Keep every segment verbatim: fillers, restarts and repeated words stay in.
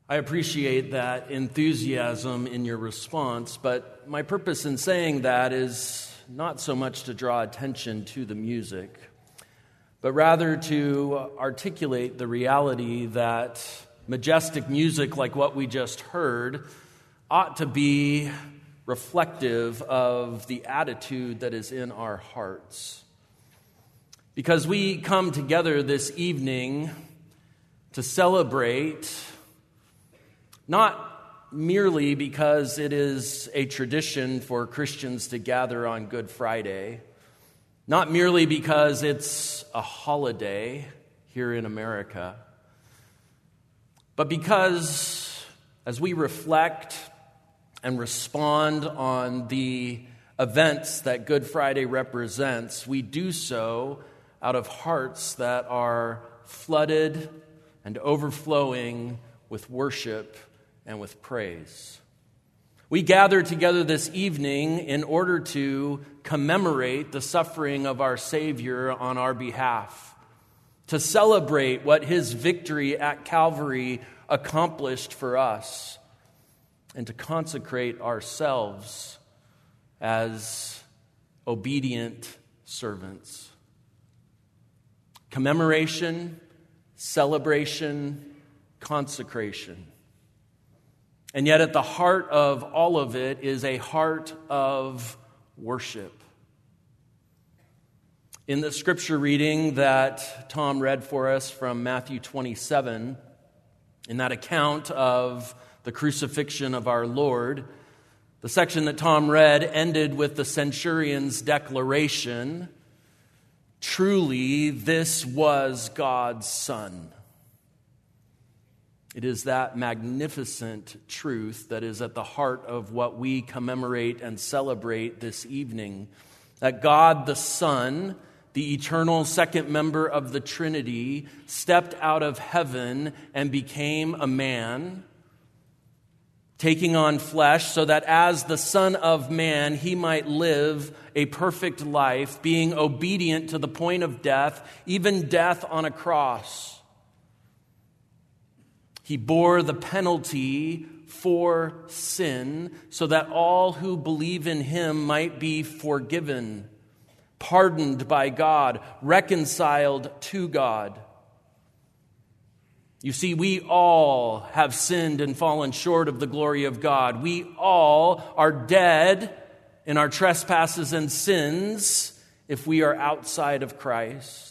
I appreciate that enthusiasm in your response, but my purpose in saying that is not so much to draw attention to the music, but rather to articulate the reality that majestic music like what we just heard ought to be reflective of the attitude that is in our hearts. Because we come together this evening to celebrate not merely because it is a tradition for Christians to gather on Good Friday, not merely because it's a holiday here in America, but because as we reflect and respond on the events that Good Friday represents, we do so out of hearts that are flooded and overflowing with worship and with praise. We gather together this evening in order to commemorate the suffering of our Savior on our behalf, to celebrate what His victory at Calvary accomplished for us, and to consecrate ourselves as obedient servants. Commemoration, celebration, consecration. And yet at the heart of all of it is a heart of worship. In the scripture reading that Tom read for us from Matthew twenty-seven, in that account of the crucifixion of our Lord, the section that Tom read ended with the centurion's declaration, "Truly, this was God's Son." It is that magnificent truth that is at the heart of what we commemorate and celebrate this evening. That God the Son, the eternal second member of the Trinity, stepped out of heaven and became a man, taking on flesh so that as the Son of Man, He might live a perfect life, being obedient to the point of death, even death on a cross. He bore the penalty for sin so that all who believe in Him might be forgiven, pardoned by God, reconciled to God. You see, we all have sinned and fallen short of the glory of God. We all are dead in our trespasses and sins if we are outside of Christ.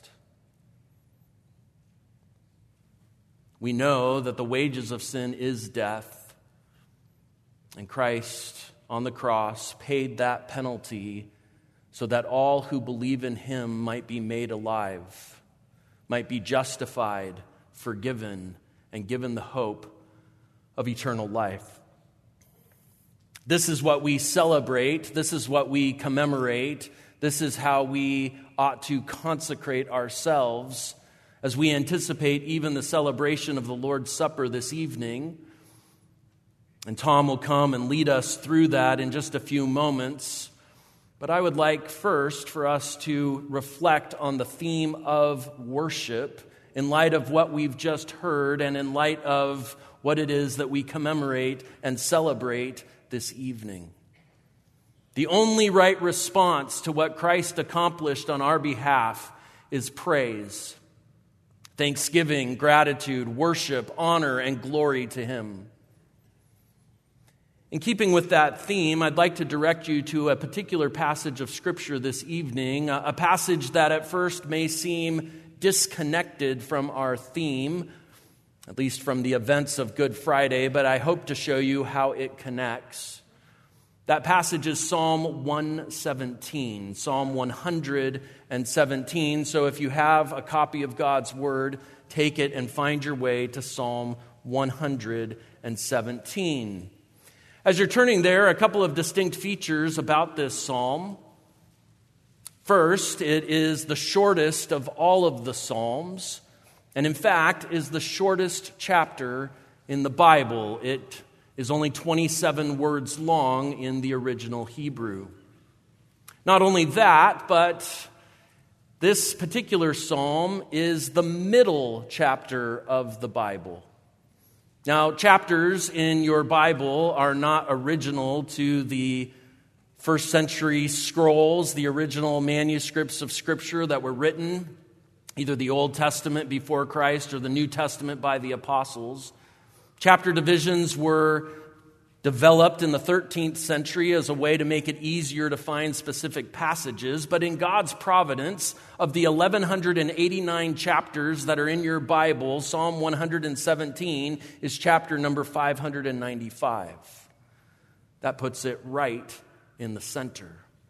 We know that the wages of sin is death, and Christ on the cross paid that penalty so that all who believe in Him might be made alive, might be justified, forgiven, and given the hope of eternal life. This is what we celebrate. This is what we commemorate. This is how we ought to consecrate ourselves as we anticipate even the celebration of the Lord's Supper this evening. And Tom will come and lead us through that in just a few moments. But I would like first for us to reflect on the theme of worship in light of what we've just heard and in light of what it is that we commemorate and celebrate this evening. The only right response to what Christ accomplished on our behalf is praise, thanksgiving, gratitude, worship, honor, and glory to Him. In keeping with that theme, I'd like to direct you to a particular passage of Scripture this evening, a passage that at first may seem disconnected from our theme, at least from the events of Good Friday, but I hope to show you how it connects. That passage is Psalm one seventeen, Psalm one seventeen. So if you have a copy of God's Word, take it and find your way to Psalm one seventeen. As you're turning there, a couple of distinct features about this psalm. First, it is the shortest of all of the psalms, and in fact is the shortest chapter in the Bible. It is only twenty-seven words long in the original Hebrew. Not only that, but this particular psalm is the middle chapter of the Bible. Now, chapters in your Bible are not original to the first century scrolls, the original manuscripts of Scripture that were written, either the Old Testament before Christ or the New Testament by the apostles. Chapter divisions were developed in the thirteenth century as a way to make it easier to find specific passages, but in God's providence, of the eleven eighty-nine chapters that are in your Bible, Psalm one seventeen is chapter number five ninety-five. That puts it right in the center.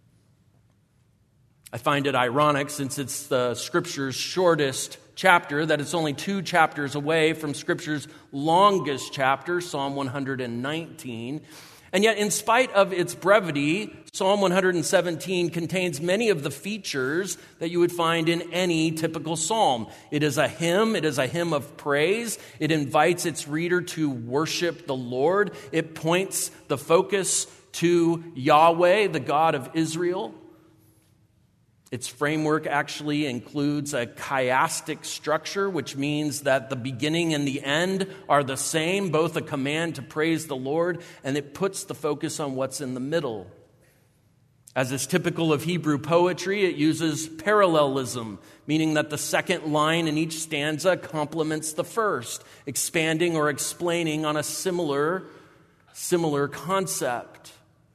I find it ironic, since it's the Scripture's shortest chapter, that it's only two chapters away from Scripture's longest chapter, Psalm one nineteen. And yet, in spite of its brevity, Psalm one seventeen contains many of the features that you would find in any typical psalm. It is a hymn. It is a hymn of praise. It invites its reader to worship the Lord. It points the focus to Yahweh, the God of Israel. Its framework actually includes a chiastic structure, which means that the beginning and the end are the same, both a command to praise the Lord, and it puts the focus on what's in the middle. As is typical of Hebrew poetry, it uses parallelism, meaning that the second line in each stanza complements the first, expanding or explaining on a similar, similar concept.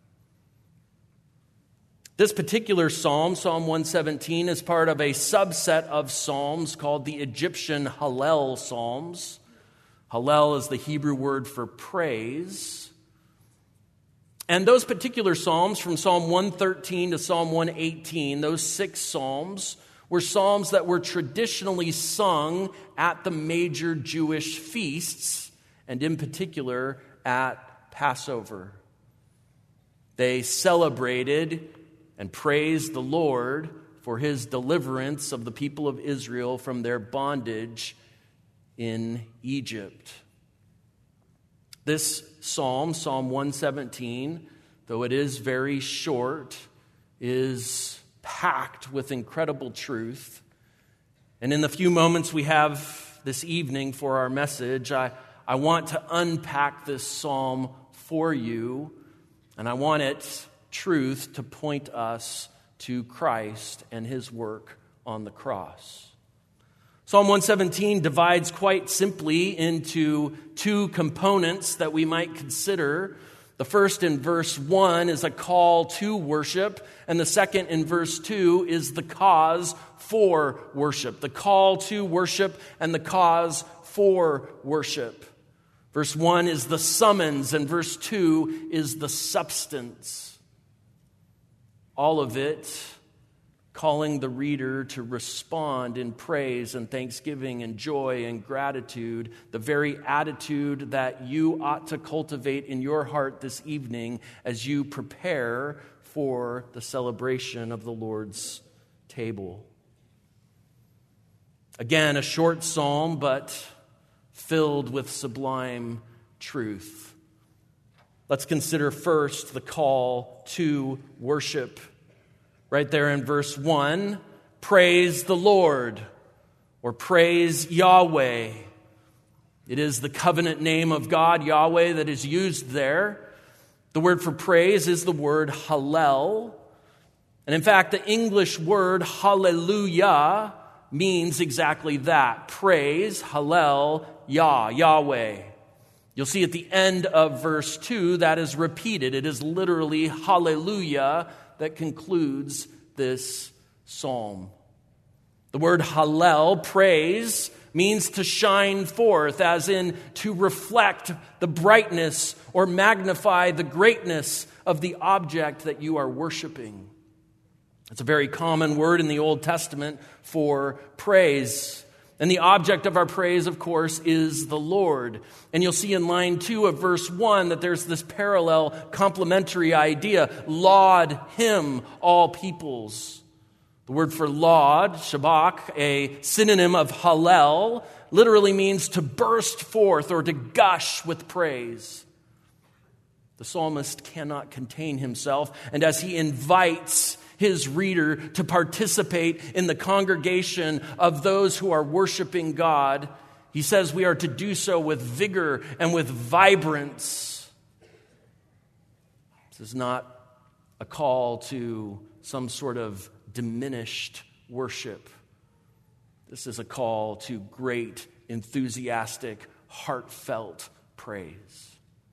This particular psalm, Psalm one seventeen, is part of a subset of psalms called the Egyptian Hallel Psalms. Hallel is the Hebrew word for praise. And those particular psalms, from Psalm one thirteen to Psalm one eighteen, those six psalms, were psalms that were traditionally sung at the major Jewish feasts, and in particular at Passover. They celebrated and praised the Lord for his deliverance of the people of Israel from their bondage in Egypt. This psalm, Psalm one seventeen, though it is very short, is packed with incredible truth. And in the few moments we have this evening for our message, I, I want to unpack this psalm for you, and I want it truth to point us to Christ and his work on the cross. Psalm one seventeen divides quite simply into two components that we might consider. The first, in verse one, is a call to worship, and the second, in verse two, is the cause for worship. The call to worship and the cause for worship. Verse one is the summons, and verse two is the substance. All of it calling the reader to respond in praise and thanksgiving and joy and gratitude, the very attitude that you ought to cultivate in your heart this evening as you prepare for the celebration of the Lord's table. Again, a short psalm, but filled with sublime truth. Let's consider first the call to worship. Right there in verse one, praise the Lord, or praise Yahweh. It is the covenant name of God, Yahweh, that is used there. The word for praise is the word hallel. And in fact, the English word hallelujah means exactly that. Praise, hallel, Yah, Yahweh. You'll see at the end of verse two, that is repeated. It is literally hallelujah that concludes this psalm. The word hallel, praise, means to shine forth, as in to reflect the brightness or magnify the greatness of the object that you are worshiping. It's a very common word in the Old Testament for praise. And the object of our praise, of course, is the Lord. And you'll see in line two of verse one that there's this parallel complementary idea. Laud him, all peoples. The word for laud, shabach, a synonym of hallel, literally means to burst forth or to gush with praise. The psalmist cannot contain himself, and as he invites his reader to participate in the congregation of those who are worshiping God, He says we are to do so with vigor and with vibrance. This is not a call to some sort of diminished worship. This is a call to great, enthusiastic, heartfelt praise.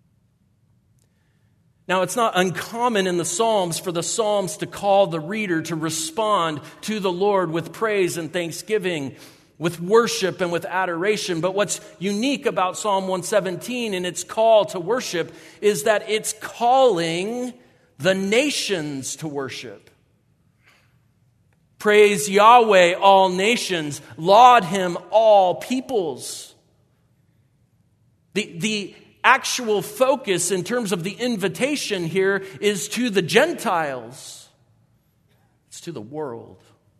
Now, it's not uncommon in the Psalms for the Psalms to call the reader to respond to the Lord with praise and thanksgiving, with worship and with adoration. But what's unique about Psalm one seventeen and its call to worship is that it's calling the nations to worship. Praise Yahweh, all nations. Laud him, all peoples. The, the actual focus in terms of the invitation here is to the Gentiles. It's to the world.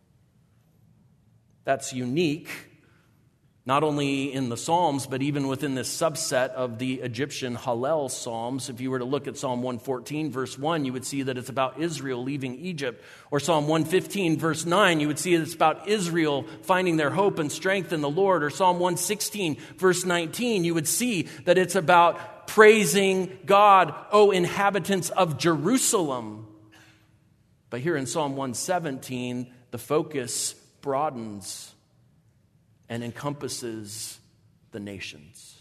That's unique, not only in the Psalms, but even within this subset of the Egyptian Hallel Psalms. If you were to look at Psalm one fourteen, verse one, you would see that it's about Israel leaving Egypt. Or Psalm one fifteen, verse nine, you would see that it's about Israel finding their hope and strength in the Lord. Or Psalm one sixteen, verse nineteen, you would see that it's about praising God, O inhabitants of Jerusalem. But here in Psalm one seventeen, the focus broadens and encompasses the nations.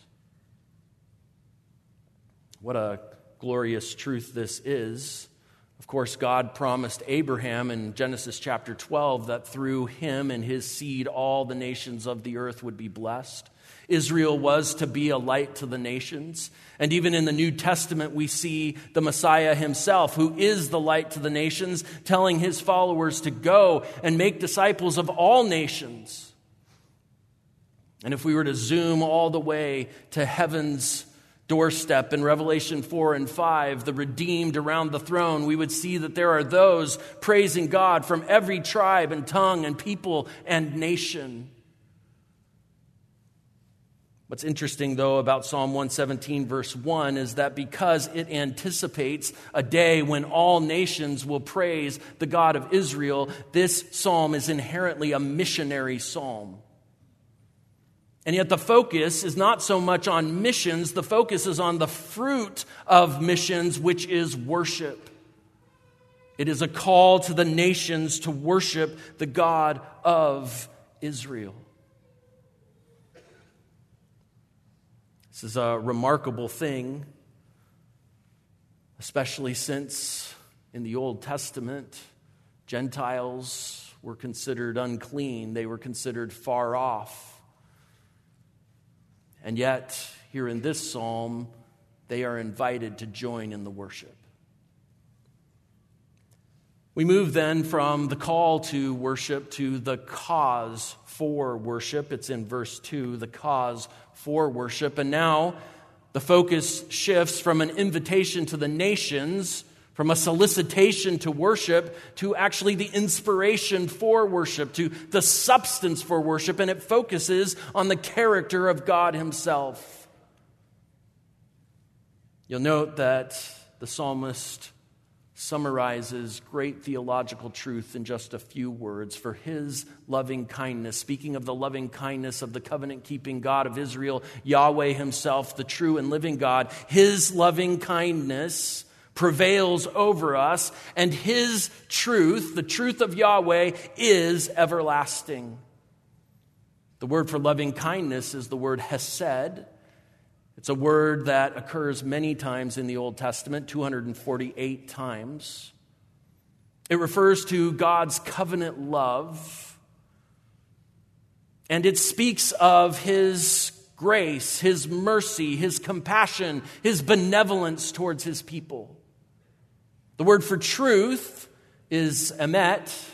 What a glorious truth this is. Of course, God promised Abraham in Genesis chapter twelve that through him and his seed all the nations of the earth would be blessed. Israel was to be a light to the nations. And even in the New Testament, we see the Messiah himself, who is the light to the nations, telling his followers to go and make disciples of all nations. And if we were to zoom all the way to heaven's doorstep in Revelation four and five, the redeemed around the throne, we would see that there are those praising God from every tribe and tongue and people and nation. What's interesting, though, about Psalm one seventeen, verse one, is that because it anticipates a day when all nations will praise the God of Israel, this psalm is inherently a missionary psalm. And yet the focus is not so much on missions, the focus is on the fruit of missions, which is worship. It is a call to the nations to worship the God of Israel. This is a remarkable thing, especially since in the Old Testament, Gentiles were considered unclean. They were considered far off. And yet, here in this psalm, they are invited to join in the worship. We move then from the call to worship to the cause for worship. It's in verse two, the cause for worship. And now the focus shifts from an invitation to the nations, from a solicitation to worship, to actually the inspiration for worship, to the substance for worship. And it focuses on the character of God himself. You'll note that the psalmist summarizes great theological truth in just a few words. For his loving kindness, speaking of the loving kindness of the covenant-keeping God of Israel, Yahweh himself, the true and living God, his loving kindness prevails over us, and his truth, the truth of Yahweh, is everlasting. The word for loving kindness is the word hesed. It's a word that occurs many times in the Old Testament, two hundred forty-eight times. It refers to God's covenant love, and it speaks of his grace, his mercy, his compassion, his benevolence towards his people. The word for truth is emet.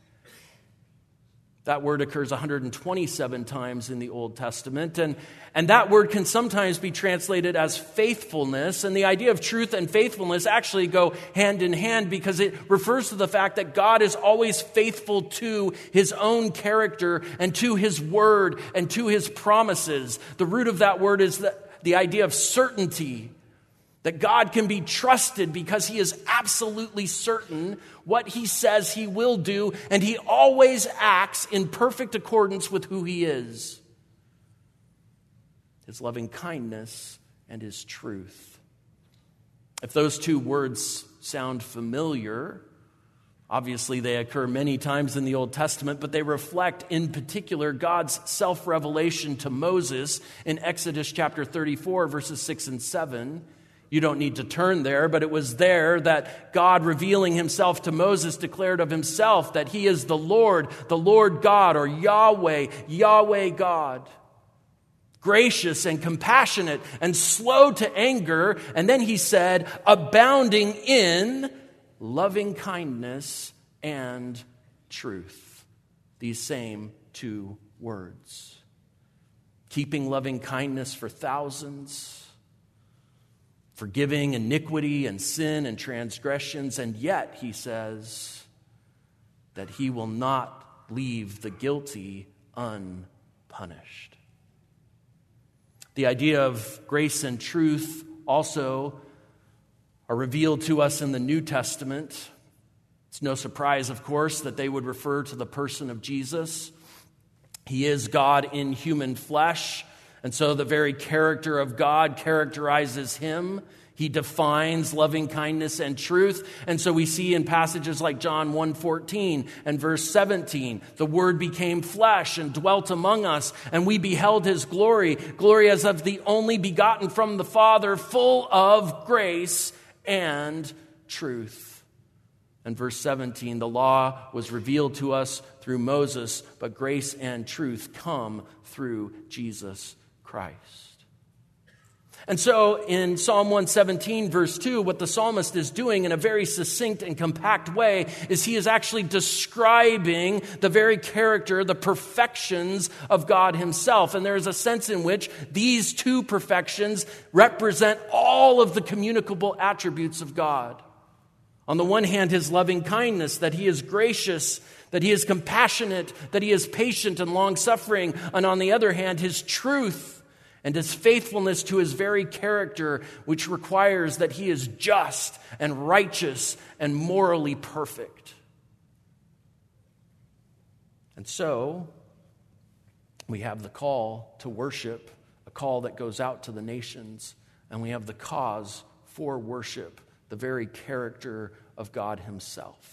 That word occurs one hundred twenty-seven times in the Old Testament. And, and that word can sometimes be translated as faithfulness. And the idea of truth and faithfulness actually go hand in hand because it refers to the fact that God is always faithful to his own character and to his word and to his promises. The root of that word is the, the idea of certainty. That God can be trusted because he is absolutely certain what he says he will do, and he always acts in perfect accordance with who he is. his loving kindness, and his truth. If those two words sound familiar, obviously they occur many times in the Old Testament, but they reflect in particular God's self-revelation to Moses in Exodus chapter thirty-four, verses six and seven. You don't need to turn there, but it was there that God, revealing himself to Moses, declared of himself that he is the Lord, the Lord God, or Yahweh, Yahweh God. Gracious and compassionate and slow to anger. And then he said, abounding in loving kindness and truth. These same two words. Keeping loving kindness for thousands, forgiving iniquity and sin and transgressions, and yet, he says, that he will not leave the guilty unpunished. The idea of grace and truth also are revealed to us in the New Testament. It's no surprise, of course, that they would refer to the person of Jesus. He is God in human flesh. And so the very character of God characterizes him. He defines loving kindness and truth. And so we see in passages like John one fourteen and verse seventeen, the Word became flesh and dwelt among us, and we beheld his glory, glory as of the only begotten from the Father, full of grace and truth. And verse seventeen, the law was revealed to us through Moses, but grace and truth come through Jesus Christ. And so in Psalm one seventeen, verse two, what the psalmist is doing in a very succinct and compact way is he is actually describing the very character, the perfections of God himself. And there is a sense in which these two perfections represent all of the communicable attributes of God. On the one hand, his loving kindness, that he is gracious, that he is compassionate, that he is patient and long-suffering. And on the other hand, his truth and his faithfulness to his very character, which requires that he is just and righteous and morally perfect. And so, we have the call to worship, a call that goes out to the nations, and we have the cause for worship, the very character of God himself.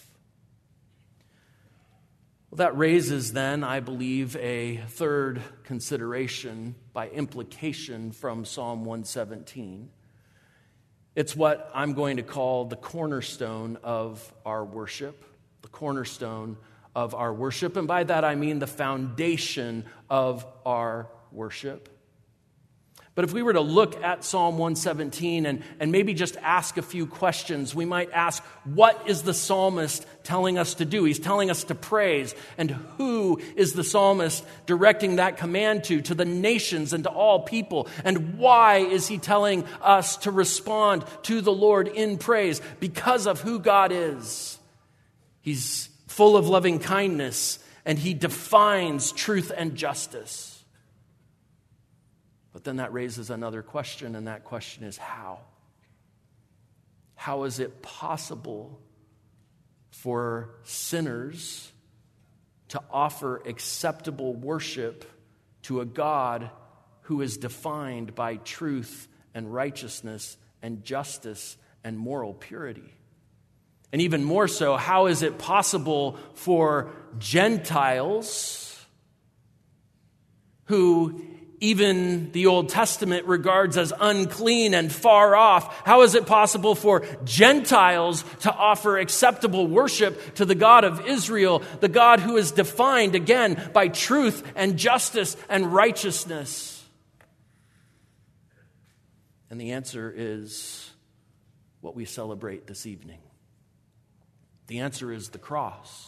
Well, that raises then, I believe, a third consideration by implication from Psalm one seventeen. It's what I'm going to call the cornerstone of our worship, the cornerstone of our worship, and by that I mean the foundation of our worship. But if we were to look at Psalm one seventeen and, and maybe just ask a few questions, we might ask, what is the psalmist telling us to do? He's telling us to praise. And who is the psalmist directing that command to? To the nations and to all people. And why is he telling us to respond to the Lord in praise? Because of who God is. He's full of loving kindness, and he defines truth and justice. But then that raises another question, and that question is how? How is it possible for sinners to offer acceptable worship to a God who is defined by truth and righteousness and justice and moral purity? And even more so, how is it possible for Gentiles who even the Old Testament regards as unclean and far off, how is it possible for Gentiles to offer acceptable worship to the God of Israel, the God who is defined, again, by truth and justice and righteousness? And the answer is what we celebrate this evening. The answer is the cross.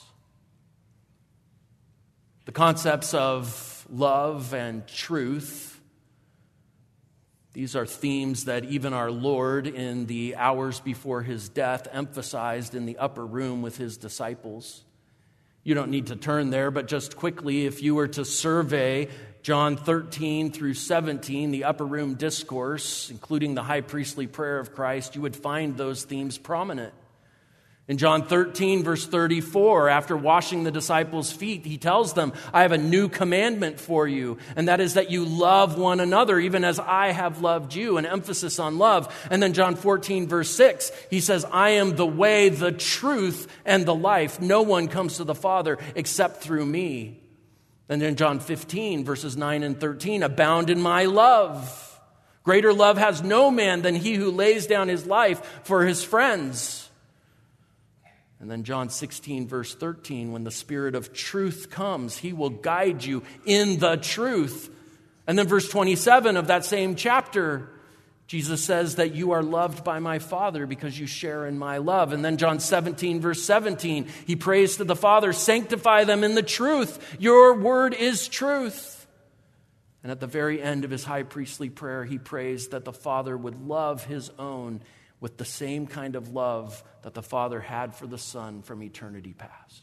The concepts of love and truth, these are themes that even our Lord in the hours before his death emphasized in the upper room with his disciples. You don't need to turn there, but just quickly, if you were to survey John thirteen through seventeen, the upper room discourse, including the high priestly prayer of Christ, you would find those themes prominent. In John thirteen, verse thirty-four, after washing the disciples' feet, he tells them, I have a new commandment for you, and that is that you love one another, even as I have loved you, an emphasis on love. And then John fourteen, verse six, he says, I am the way, the truth, and the life. No one comes to the Father except through me. And then John fifteen, verses nine and thirteen, abound in my love. Greater love has no man than he who lays down his life for his friends. And then John sixteen, verse thirteen, when the Spirit of truth comes, he will guide you in the truth. And then verse twenty-seven of that same chapter, Jesus says that you are loved by my Father because you share in my love. And then John seventeen, verse seventeen, he prays to the Father, sanctify them in the truth. Your word is truth. And at the very end of his high priestly prayer, he prays that the Father would love his own with the same kind of love that the Father had for the Son from eternity past.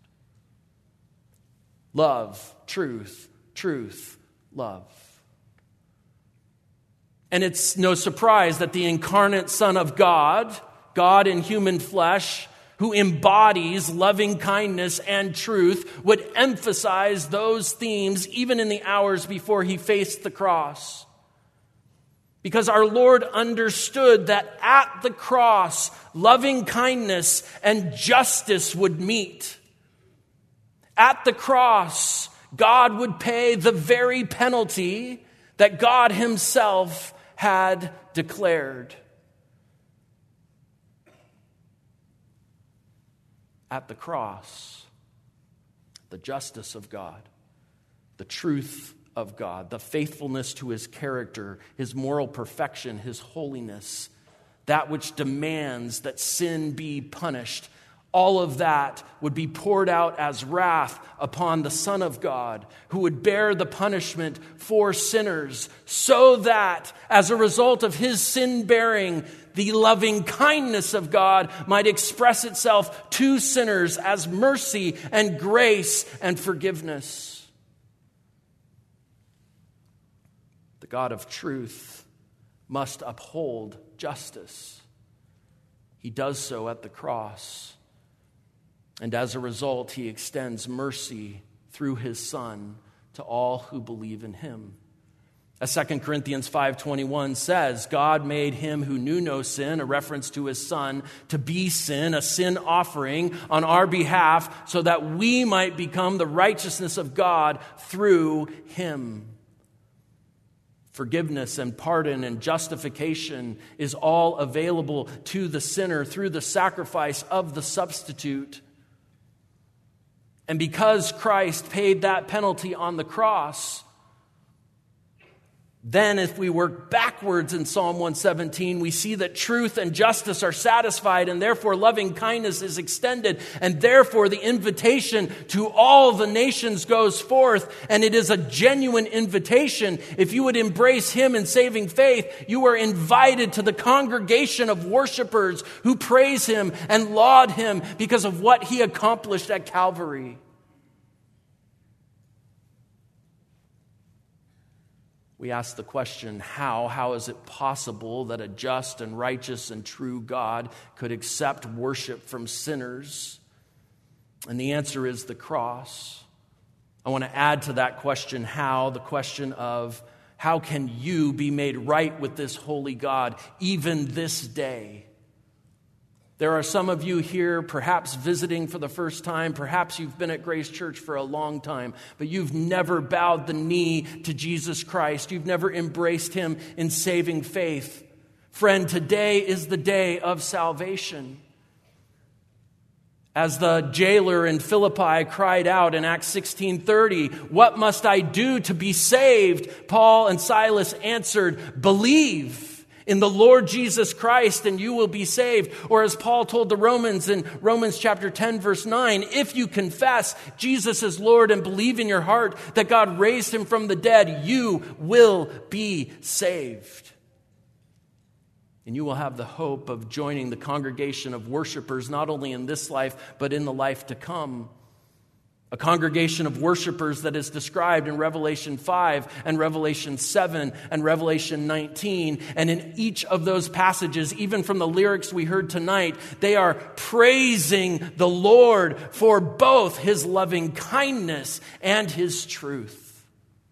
Love, truth, truth, love. And it's no surprise that the incarnate Son of God, God in human flesh, who embodies loving kindness and truth, would emphasize those themes even in the hours before he faced the cross. Because our Lord understood that at the cross, loving kindness and justice would meet. At the cross, God would pay the very penalty that God himself had declared. At the cross, the justice of God, the truth of God, the faithfulness to his character, his moral perfection, his holiness, that which demands that sin be punished, all of that would be poured out as wrath upon the Son of God, who would bear the punishment for sinners, so that as a result of his sin bearing, the loving kindness of God might express itself to sinners as mercy and grace and forgiveness. The God of truth must uphold justice. He does so at the cross. And as a result, he extends mercy through his Son to all who believe in him. As Second Corinthians five twenty-one says, God made him who knew no sin, a reference to his Son, to be sin, a sin offering on our behalf, so that we might become the righteousness of God through him. Forgiveness and pardon and justification is all available to the sinner through the sacrifice of the substitute. And because Christ paid that penalty on the cross, then if we work backwards in Psalm one seventeen, we see that truth and justice are satisfied, and therefore loving kindness is extended, and therefore the invitation to all the nations goes forth, and it is a genuine invitation. If you would embrace him in saving faith, you are invited to the congregation of worshipers who praise him and laud him because of what he accomplished at Calvary. We ask the question, how? How is it possible that a just and righteous and true God could accept worship from sinners? And the answer is the cross. I want to add to that question, how, the question of how can you be made right with this holy God even this day? There are some of you here perhaps visiting for the first time. Perhaps you've been at Grace Church for a long time, but you've never bowed the knee to Jesus Christ. You've never embraced him in saving faith. Friend, today is the day of salvation. As the jailer in Philippi cried out in Acts sixteen thirty, "What must I do to be saved?" Paul and Silas answered, "Believe in the Lord Jesus Christ, and you will be saved." Or as Paul told the Romans in Romans chapter ten, verse nine, "If you confess Jesus as Lord and believe in your heart that God raised him from the dead, you will be saved." And you will have the hope of joining the congregation of worshipers, not only in this life, but in the life to come. a congregation of worshipers that is described in Revelation five and Revelation seven and Revelation nineteen. And in each of those passages, even from the lyrics we heard tonight, they are praising the Lord for both his loving kindness and his truth.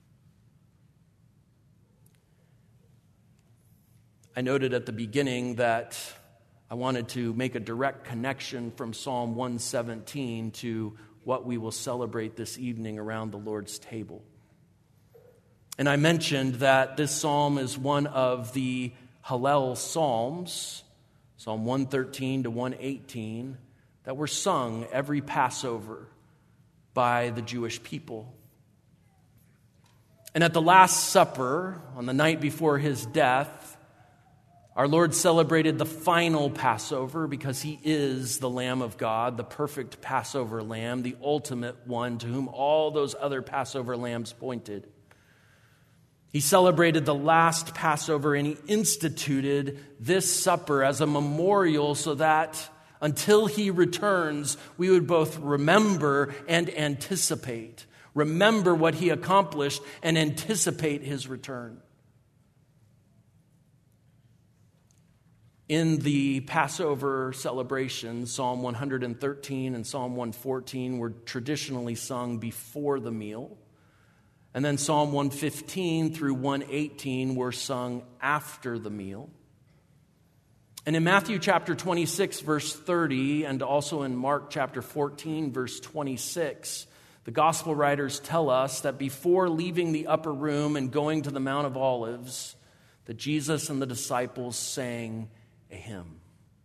I noted at the beginning that I wanted to make a direct connection from Psalm one seventeen to what we will celebrate this evening around the Lord's table. And I mentioned that this psalm is one of the Hallel Psalms, Psalm one thirteen to one eighteen, that were sung every Passover by the Jewish people. And at the Last Supper, on the night before his death, our Lord celebrated the final Passover because he is the Lamb of God, the perfect Passover lamb, the ultimate one to whom all those other Passover lambs pointed. He celebrated the last Passover and he instituted this supper as a memorial so that until he returns, we would both remember and anticipate. Remember what he accomplished and anticipate his return. In the Passover celebration, Psalm one thirteen and Psalm one fourteen were traditionally sung before the meal. And then Psalm one fifteen through one eighteen were sung after the meal. And in Matthew chapter twenty-six, verse thirty, and also in Mark chapter fourteen, verse twenty-six, the gospel writers tell us that before leaving the upper room and going to the Mount of Olives, that Jesus and the disciples sang a hymn.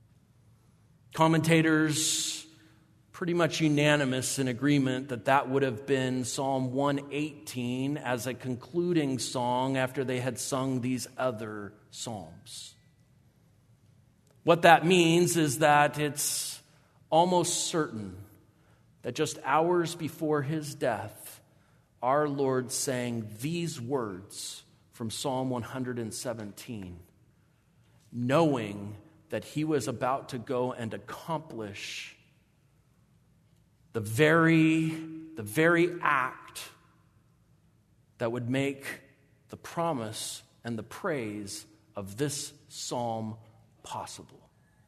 Commentators pretty much unanimous in agreement that that would have been Psalm one eighteen as a concluding song after they had sung these other psalms. What that means is that it's almost certain that just hours before his death, our Lord sang these words from Psalm one seventeen, knowing that he was about to go and accomplish the very, the very act that would make the promise and the praise of this psalm possible.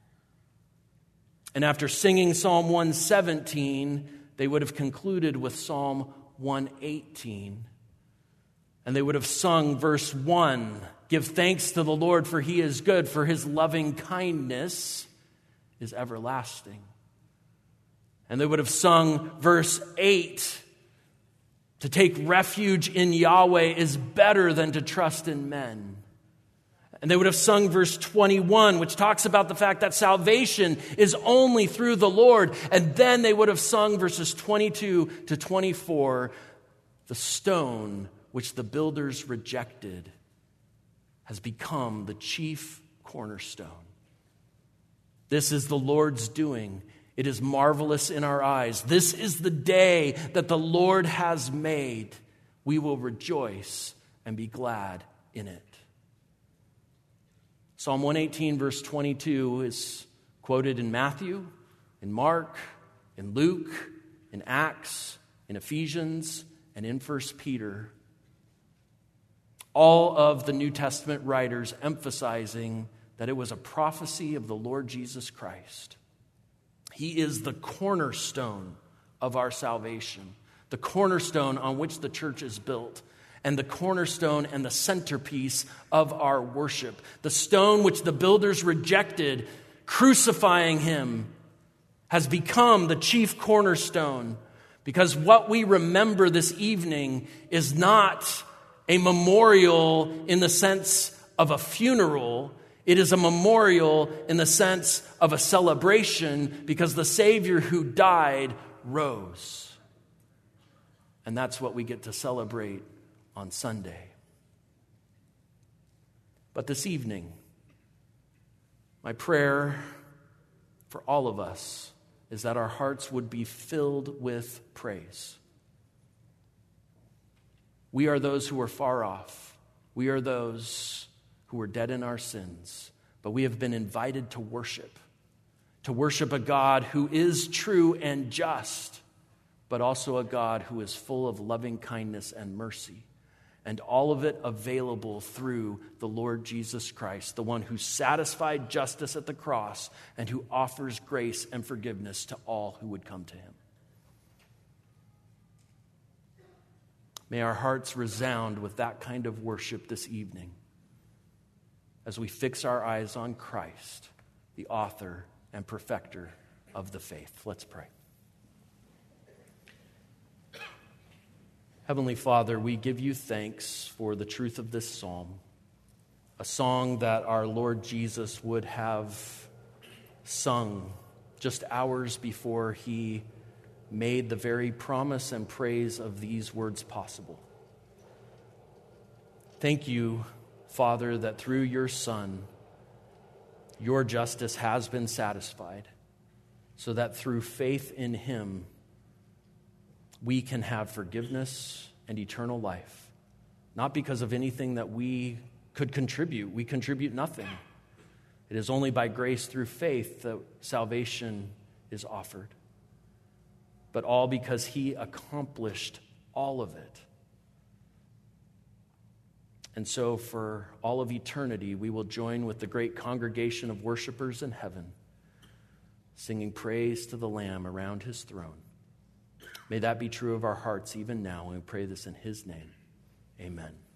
And after singing Psalm one seventeen, they would have concluded with Psalm one eighteen. And they would have sung verse one, "Give thanks to the Lord, for he is good, for his loving kindness is everlasting." And they would have sung verse eight, "To take refuge in Yahweh is better than to trust in men." And they would have sung verse twenty-one, which talks about the fact that salvation is only through the Lord. And then they would have sung verses twenty-two to twenty-four, "The stone which the builders rejected has become the chief cornerstone. This is the Lord's doing. It is marvelous in our eyes. This is the day that the Lord has made. We will rejoice and be glad in it." Psalm one eighteen, verse twenty-two is quoted in Matthew, in Mark, in Luke, in Acts, in Ephesians, and in First Peter. All of the New Testament writers emphasizing that it was a prophecy of the Lord Jesus Christ. He is the cornerstone of our salvation, the cornerstone on which the church is built, and the cornerstone and the centerpiece of our worship. The stone which the builders rejected, crucifying him, has become the chief cornerstone, because what we remember this evening is not a memorial in the sense of a funeral. It is a memorial in the sense of a celebration, because the Savior who died rose. And that's what we get to celebrate on Sunday. But this evening, my prayer for all of us is that our hearts would be filled with praise. We are those who are far off. We are those who are dead in our sins. But we have been invited to worship, to worship a God who is true and just, but also a God who is full of loving kindness and mercy. And all of it available through the Lord Jesus Christ, the one who satisfied justice at the cross and who offers grace and forgiveness to all who would come to him. May our hearts resound with that kind of worship this evening as we fix our eyes on Christ, the author and perfecter of the faith. Let's pray. Heavenly Father, we give you thanks for the truth of this psalm, a song that our Lord Jesus would have sung just hours before he made the very promise and praise of these words possible. Thank you, Father, that through your Son, your justice has been satisfied, so that through faith in him, we can have forgiveness and eternal life, not because of anything that we could contribute. We contribute nothing. It is only by grace through faith that salvation is offered, but all because he accomplished all of it. And so for all of eternity, we will join with the great congregation of worshipers in heaven, singing praise to the Lamb around his throne. May that be true of our hearts even now, and we pray this in his name. Amen.